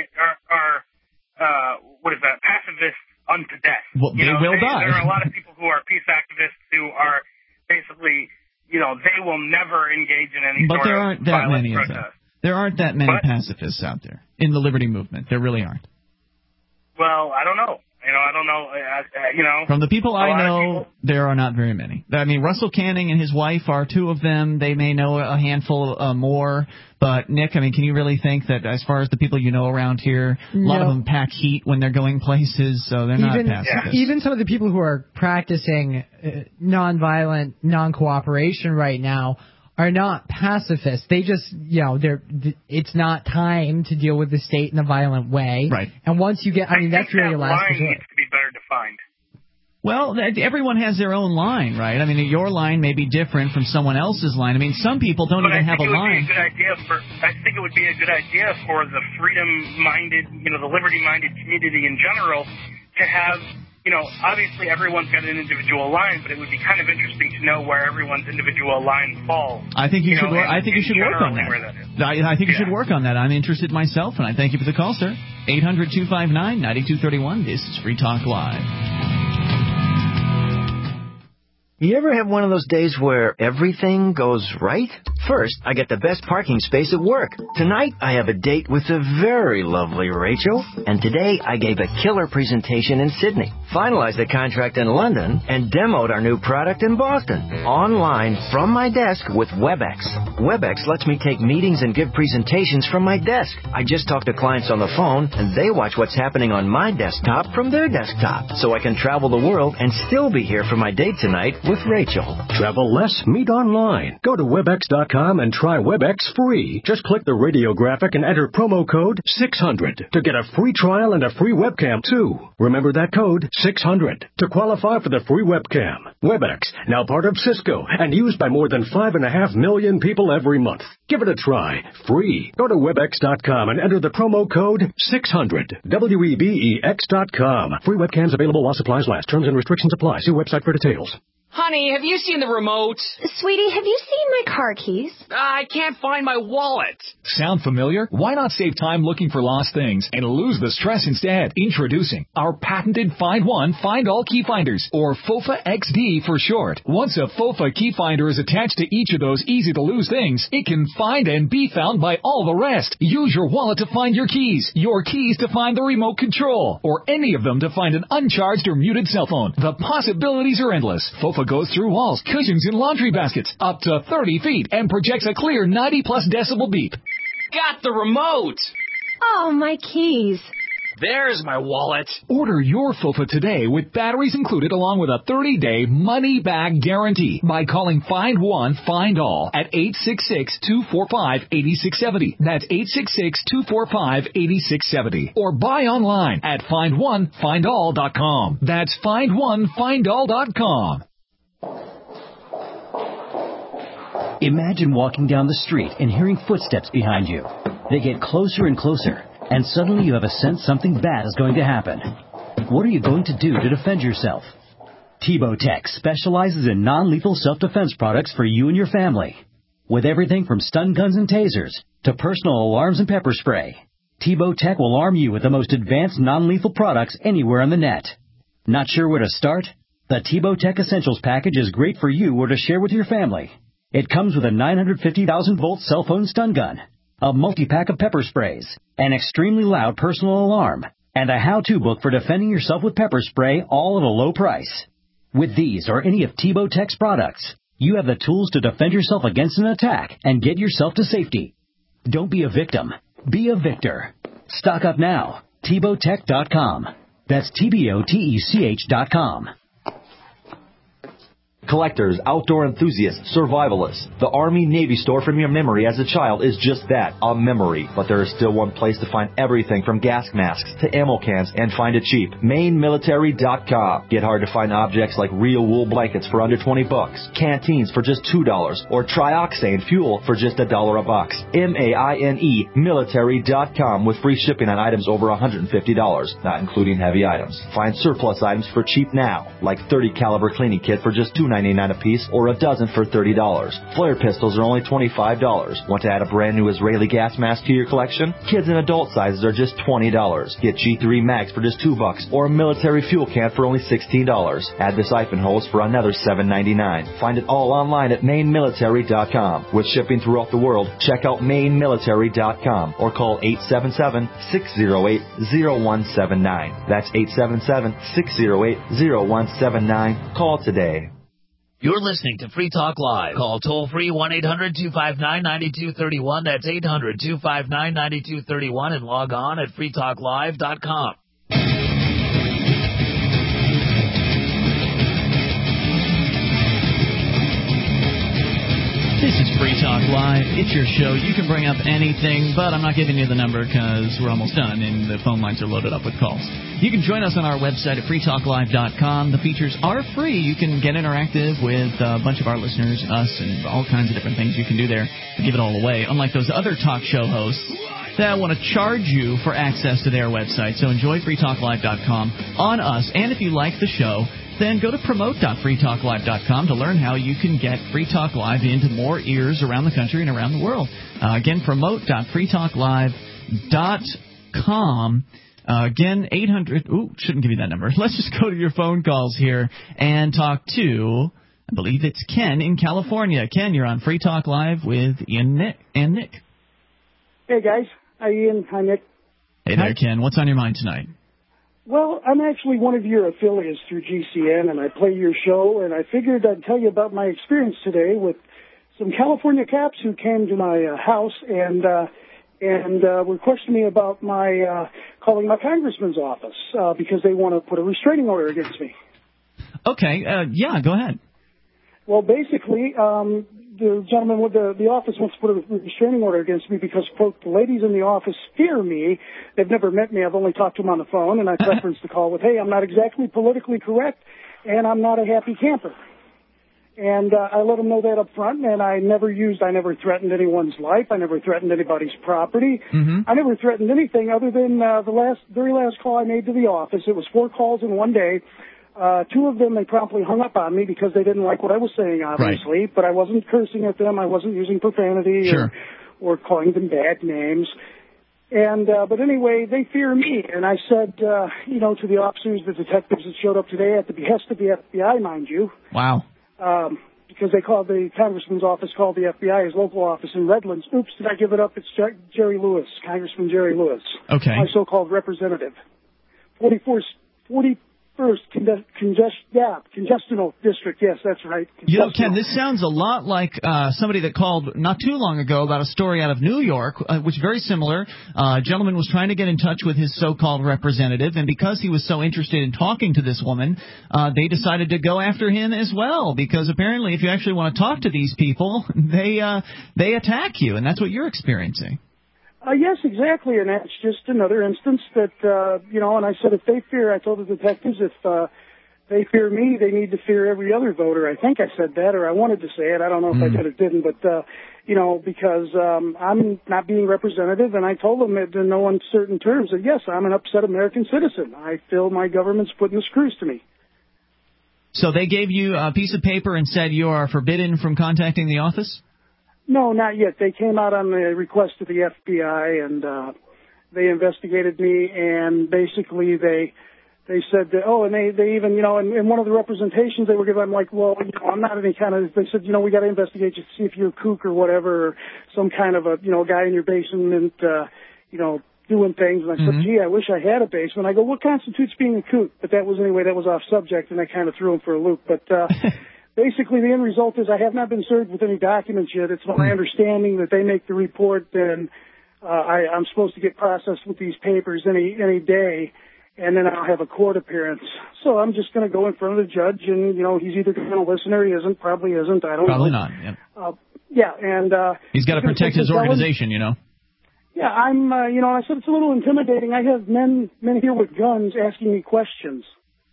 pacifists unto death. Well, they will die. There are a lot of people who are peace activists who are basically, they will never engage in any but sort there of aren't that violent many protest. of them. There aren't that many pacifists out there in the liberty movement. There really aren't. Well, I don't know. I don't know. From the people I know, there are not very many. I mean, Russell Canning and his wife are two of them. They may know a handful more. But, Nick, I mean, can you really think that as far as the people you know around here, a lot of them pack heat when they're going places, so they're not pacifists? Even some of the people who are practicing nonviolent non-cooperation right now are not pacifists. They just, it's not time to deal with the state in a violent way. Right. And once you get, that's really a last resort. Line needs to be better defined. Well, everyone has their own line, right? I mean, your line may be different from someone else's line. I mean, some people don't even have a line. I think it would be a good idea for the freedom-minded, the liberty-minded community in general to have, obviously everyone's got an individual line, but it would be kind of interesting to know where everyone's individual line falls. I think you should. I think you should work on that. I think you should work on that. I'm interested myself, and I thank you for the call, sir. 800-259-9231. This is Free Talk Live. You ever have one of those days where everything goes right? First, I get the best parking space at work. Tonight, I have a date with the very lovely Rachel. And today, I gave a killer presentation in Sydney, finalized a contract in London, and demoed our new product in Boston. Online, from my desk with WebEx. WebEx lets me take meetings and give presentations from my desk. I just talk to clients on the phone, and they watch what's happening on my desktop from their desktop. So I can travel the world and still be here for my date tonight with Rachel. Travel less, meet online. Go to WebEx.com and try WebEx free. Just click the radio graphic and enter promo code 600 to get a free trial and a free webcam too. Remember that code, 600, to qualify for the free webcam. WebEx, now part of Cisco and used by more than 5.5 million people every month. Give it a try. Free. Go to WebEx.com and enter the promo code 600. WEBEX.com. Free webcams available while supplies last. Terms and restrictions apply. See website for details. Honey, have you seen the remote? Sweetie, have you seen my car keys? I can't find my wallet. Sound familiar? Why not save time looking for lost things and lose the stress instead? Introducing our patented Find One, Find All key finders, or FOFA XD for short. Once a FOFA key finder is attached to each of those easy-to-lose things, it can find and be found by all the rest. Use your wallet to find your keys to find the remote control, or any of them to find an uncharged or muted cell phone. The possibilities are endless. FOFA goes through walls, cushions, and laundry baskets up to 30 feet and projects a clear 90-plus decibel beep. Got the remote! Oh, my keys. There's my wallet. Order your FOFA today with batteries included along with a 30-day money-back guarantee by calling Find One, Find All at 866-245-8670. That's 866-245-8670. Or buy online at FindOneFindAll.com. That's FindOneFindAll.com. Imagine walking down the street and hearing footsteps behind you. They get closer and closer, and suddenly you have a sense something bad is going to happen. What are you going to do to defend yourself? Tebow Tech specializes in non-lethal self-defense products for you and your family. With everything from stun guns and tasers to personal alarms and pepper spray, Tebow Tech will arm you with the most advanced non-lethal products anywhere on the net. Not sure where to start? The The Tebow Tech Essentials package is great for you or to share with your family. It comes with a 950,000-volt cell phone stun gun, a multi-pack of pepper sprays, an extremely loud personal alarm, and a how-to book for defending yourself with pepper spray, all at a low price. With these or any of Tebow Tech's products, you have the tools to defend yourself against an attack and get yourself to safety. Don't be a victim. Be a victor. Stock up now. TebowTech.com. That's TBOTECH.com. Collectors, outdoor enthusiasts, survivalists. The Army-Navy store from your memory as a child is just that, a memory. But there is still one place to find everything from gas masks to ammo cans and find it cheap. MaineMilitary.com. Get hard-to-find objects like real wool blankets for under $20, canteens for just $2, or trioxane fuel for just $1 a box. MAINE Military.com with free shipping on items over $150, not including heavy items. Find surplus items for cheap now, like 30 caliber cleaning kit for just $2.99 a piece, or a dozen for $30. Flare pistols are only $25. Want to add a brand new Israeli gas mask to your collection? Kids and adult sizes are just $20. Get G3 mags for just $2, or a military fuel can for only $16. Add the siphon hose for another $7.99. Find it all online at MaineMilitary.com. With shipping throughout the world, check out MaineMilitary.com or call 877-608-0179. That's 877-608-0179. Call today. You're listening to Free Talk Live. Call toll-free 1-800-259-9231. That's 800-259-9231. And log on at freetalklive.com. This is Free Talk Live. It's your show. You can bring up anything, but I'm not giving you the number because we're almost done and the phone lines are loaded up with calls. You can join us on our website at freetalklive.com. The features are free. You can get interactive with a bunch of our listeners, us, and all kinds of different things you can do there to give it all away, unlike those other talk show hosts that want to charge you for access to their website. So enjoy freetalklive.com on us. And if you like the show, then go to promote.freetalklive.com to learn how you can get Free Talk Live into more ears around the country and around the world. Again, promote.freetalklive.com. Again, 800... Ooh, shouldn't give you that number. Let's just go to your phone calls here and talk to, I believe it's Ken in California. Ken, you're on Free Talk Live with Ian and Nick. Hey, guys. Hi, Ian. Hi, Nick. Hey there, Ken. What's on your mind tonight? Well, I'm actually one of your affiliates through GCN, and I play your show, and I figured I'd tell you about my experience today with some California cops who came to my house and were questioning me about my calling my congressman's office because they want to put a restraining order against me. Okay. Yeah, go ahead. Well, basically, the gentleman with the office wants to put a restraining order against me because, quote, the ladies in the office fear me. They've never met me. I've only talked to them on the phone, and I preference the call with, hey, I'm not exactly politically correct, and I'm not a happy camper. And I let them know that up front, and I never threatened anyone's life. I never threatened anybody's property. Mm-hmm. I never threatened anything other than the very last call I made to the office. It was 4 calls in one day. 2 of them, they promptly hung up on me because they didn't like what I was saying, obviously. Right. But I wasn't cursing at them. I wasn't using profanity or calling them bad names. And but anyway, they fear me. And I said, to the officers, the detectives that showed up today at the behest of the FBI, mind you. Wow. Because they called the congressman's office, called the FBI, his local office in Redlands. Oops, did I give it up? It's Jerry Lewis, Congressman Jerry Lewis. Okay. My so-called representative. 41st congestional district. Yes, that's right. Ken, this sounds a lot like somebody that called not too long ago about a story out of New York, which is very similar. A gentleman was trying to get in touch with his so-called representative, and because he was so interested in talking to this woman, they decided to go after him as well, because apparently if you actually want to talk to these people, they attack you, and that's what you're experiencing. Yes, exactly, and that's just another instance that, and I said I told the detectives if they fear me, they need to fear every other voter. I think I said that, or I wanted to say it. I don't know if I did or didn't, but, because I'm not being representative, and I told them it in no uncertain terms that, yes, I'm an upset American citizen. I feel my government's putting the screws to me. So they gave you a piece of paper and said you are forbidden from contacting the office? No, not yet. They came out on the request of the FBI, and they investigated me, and basically they they said, and they even, in one of the representations they were given, I'm like, well, I'm not any kind of, they said, we got to investigate you to see if you're a kook or whatever, or some kind of a, guy in your basement, doing things. And I said, gee, I wish I had a basement. I go, what constitutes being a kook? But that was off subject, and I kind of threw him for a loop. But basically, the end result is I have not been served with any documents yet. It's my understanding that they make the report, and I'm supposed to get processed with these papers any day, and then I'll have a court appearance. So I'm just going to go in front of the judge, and, he's either going to listen or he isn't. Probably isn't. I don't know. Probably not, yeah. And he's got to protect his organization, Yeah, I'm, I said it's a little intimidating. I have men here with guns asking me questions.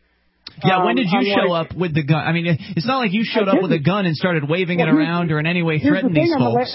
Yeah, when did you show up with the gun? I mean, it's not like you showed up with a gun and started waving it around or in any way threatened these folks.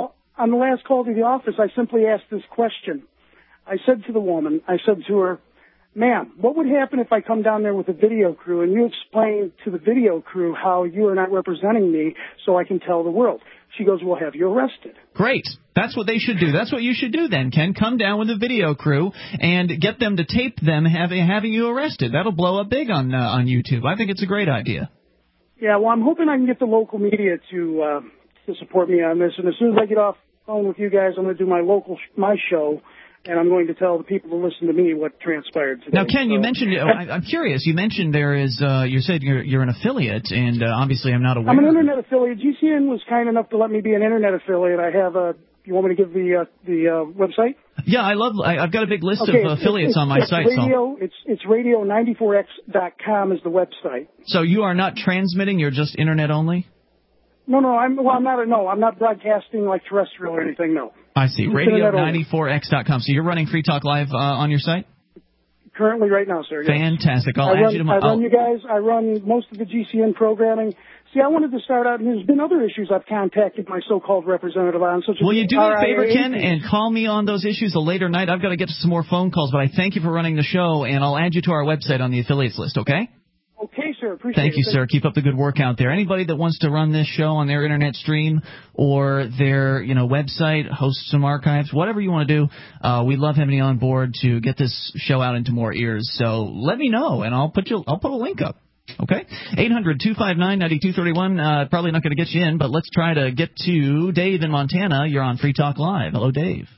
On the last call to the office, I simply asked this question. I said to the woman, her, ma'am, what would happen if I come down there with a video crew and you explain to the video crew how you are not representing me so I can tell the world? She goes, we'll have you arrested. Great. That's what they should do. That's what you should do then, Ken. Come down with a video crew and get them to tape them having you arrested. That'll blow up big on YouTube. I think it's a great idea. Yeah, well, I'm hoping I can get the local media to support me on this. And as soon as I get off the phone with you guys, I'm going to do my show. And I'm going to tell the people to listen to me what transpired today. Now, Ken, you mentioned, I'm curious, you mentioned there is, you said you're an affiliate, and obviously I'm not aware. I'm an Internet affiliate. GCN was kind enough to let me be an Internet affiliate. I have you want me to give the website? Yeah, I've got a big list of affiliates on my site. It's radio94x.com is the website. So you are not transmitting, you're just Internet only? No, I'm not broadcasting like terrestrial or anything, no. I see. Radio94x.com. So you're running Free Talk Live on your site? Currently, right now, sir. Yes. Fantastic. I'll add you to my... I run you guys. I run most of the GCN programming. See, I wanted to start out, and there's been other issues I've contacted my so-called representative on. Will you do me a favor, Ken, and call me on those issues a later night? I've got to get to some more phone calls, but I thank you for running the show, and I'll add you to our website on the affiliates list, okay? Okay, sir. Appreciate it. Thank you, sir. Keep up the good work out there. Anybody that wants to run this show on their internet stream or their, website, host some archives, whatever you want to do, we love having you on board to get this show out into more ears. So let me know, and I'll put a link up. Okay? 800-259-9231. Probably not going to get you in, but let's try to get to Dave in Montana. You're on Free Talk Live. Hello, Dave.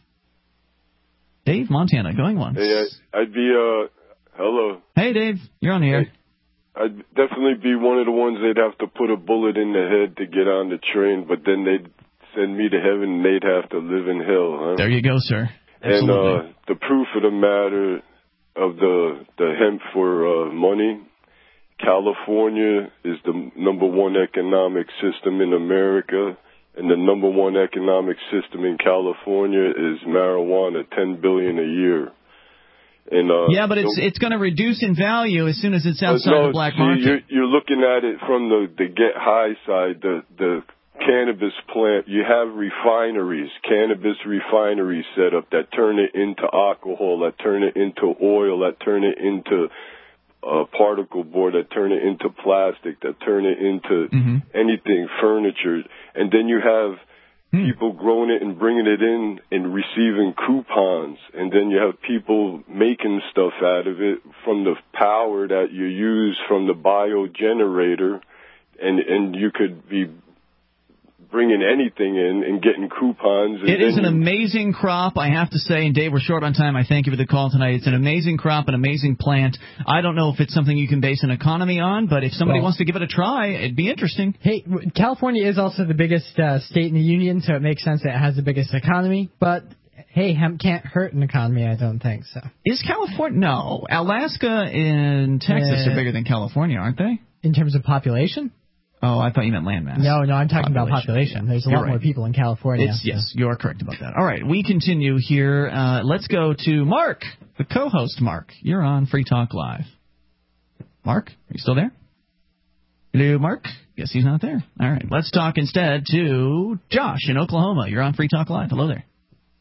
Dave, Montana, going once. Hey, I'd be, hello. Hey, Dave. You're on the air. I'd definitely be one of the ones they'd have to put a bullet in the head to get on the train, but then they'd send me to heaven and they'd have to live in hell, huh? There you go, sir. Absolutely. And the proof of the matter of the hemp for money, California is the number one economic system in America, and the number one economic system in California is marijuana, $10 billion a year. And, yeah, but it's going to reduce in value as soon as it's outside the black market. You're looking at it from the get high side, the cannabis plant. You have refineries, cannabis refineries set up that turn it into alcohol, that turn it into oil, that turn it into particle board, that turn it into plastic, that turn it into anything, furniture. And then you have people growing it and bringing it in and receiving coupons. And then you have people making stuff out of it from the power that you use from the biogenerator. And you could be bringing anything in and getting coupons. And it is an amazing crop, I have to say. And, Dave, we're short on time. I thank you for the call tonight. It's an amazing crop, an amazing plant. I don't know if it's something you can base an economy on, but if somebody wants to give it a try, it'd be interesting. Hey, California is also the biggest state in the union, so it makes sense that it has the biggest economy. But, hey, hemp can't hurt an economy, I don't think so. Is California? No. Alaska and Texas are bigger than California, aren't they? In terms of population? Oh, I thought you meant landmass. No, I'm talking about population. There's a lot more people in California. Yes, you are correct about that. All right, we continue here. Let's go to Mark, the co-host Mark. You're on Free Talk Live. Mark, are you still there? Hello, Mark? Guess he's not there. All right, let's talk instead to Josh in Oklahoma. You're on Free Talk Live. Hello there.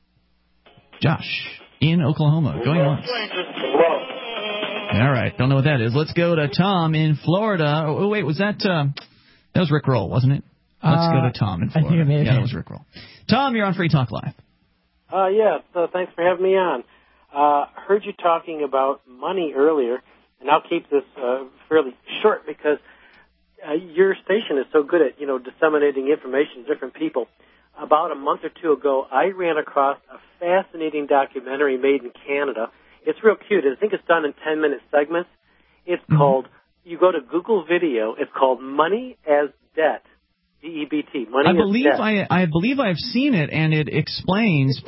Josh in Oklahoma. Going once. All right, don't know what that is. Let's go to Tom in Florida. Oh, wait, was that... That was Rick Roll, wasn't it? Let's go to Tom in Florida. Yeah, that was Rick Roll. Tom, you're on Free Talk Live. Yeah, so thanks for having me on. Heard you talking about money earlier, and I'll keep this fairly short because your station is so good at, disseminating information to different people. About a month or two ago, I ran across a fascinating documentary made in Canada. It's real cute. I think it's done in 10-minute segments. It's called, you go to Google Video, it's called Money as Debt, D-E-B-T, Money as Debt. I believe I've seen it, and it explains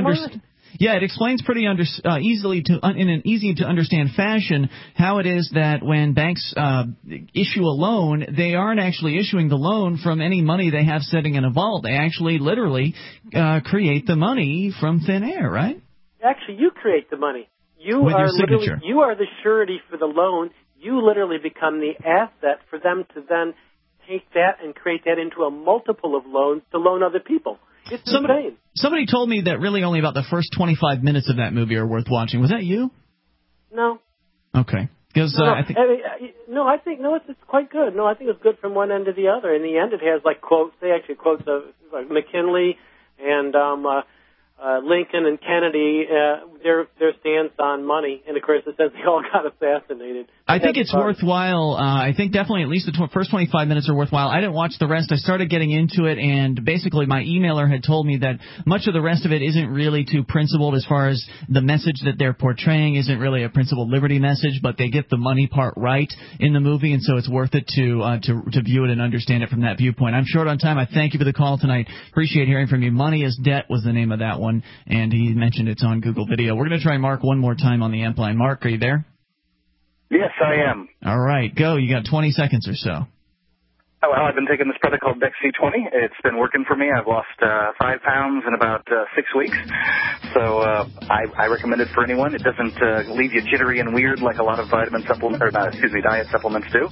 it explains pretty easily in an easy to understand fashion how it is that when banks issue a loan, they aren't actually issuing the loan from any money they have sitting in a vault. They actually literally create the money from thin air, right? Actually, you create the money. With your signature. You are the surety for the loan. You literally become the asset for them to then take that and create that into a multiple of loans to loan other people. It's insane. Somebody told me that really only about the first 25 minutes of that movie are worth watching. Was that you? No. Okay. Because I think it's quite good. No, I think it's good from one end to the other. In the end, it has quotes. They actually quote like McKinley and Lincoln and Kennedy, their stance on money, and of course it says they all got assassinated. I think it's worthwhile. I think definitely at least the first 25 minutes are worthwhile. I didn't watch the rest. I started getting into it, and basically my emailer had told me that much of the rest of it isn't really too principled as far as the message that they're portraying isn't really a principled liberty message, but they get the money part right in the movie, and so it's worth it to view it and understand it from that viewpoint. I'm short on time. I thank you for the call tonight. Appreciate hearing from you. Money is Debt was the name of that one, and he mentioned it's on Google Video. We're going to try Mark one more time on the amp line. Mark, are you there? Yes, I am. All right, go. You got 20 seconds or so. Oh, well, I've been taking this product called Bex C20. It's been working for me. I've lost 5 pounds in about 6 weeks. So I recommend it for anyone. It doesn't leave you jittery and weird like a lot of diet supplements do.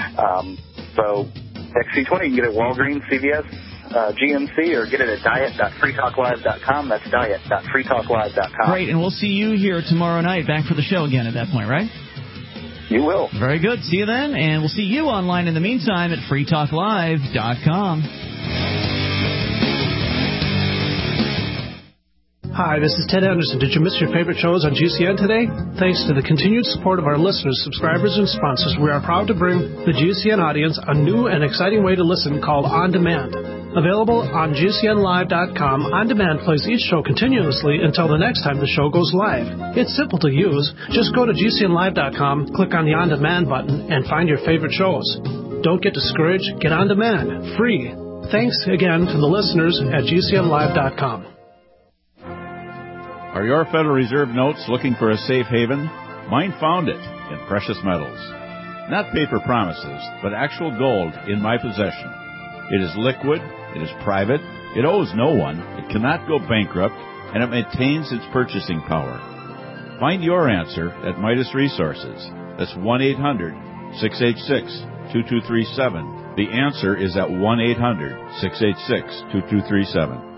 So Bex C20, you can get it at Walgreens, CVS, GNC, or get it at diet.freetalklive.com. That's diet.freetalklive.com. Great, and we'll see you here tomorrow night, back for the show again at that point, right? You will. Very good. See you then, and we'll see you online in the meantime at freetalklive.com. Hi, this is Ted Anderson. Did you miss your favorite shows on GCN today? Thanks to the continued support of our listeners, subscribers, and sponsors, we are proud to bring the GCN audience a new and exciting way to listen called On Demand. Available on GCNlive.com, On Demand plays each show continuously until the next time the show goes live. It's simple to use. Just go to GCNlive.com, click on the On Demand button, and find your favorite shows. Don't get discouraged. Get On Demand. Free. Thanks again to the listeners at GCNlive.com. Are your Federal Reserve notes looking for a safe haven? Mine found it in precious metals. Not paper promises, but actual gold in my possession. It is liquid, it is private, it owes no one, it cannot go bankrupt, and it maintains its purchasing power. Find your answer at Midas Resources. That's 1-800-686-2237. The answer is at 1-800-686-2237.